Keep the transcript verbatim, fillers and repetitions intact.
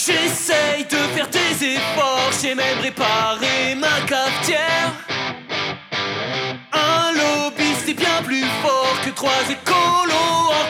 J'essaye de faire des efforts, j'ai même réparé ma cafetière. Un lobby c'est bien plus fort que trois écolos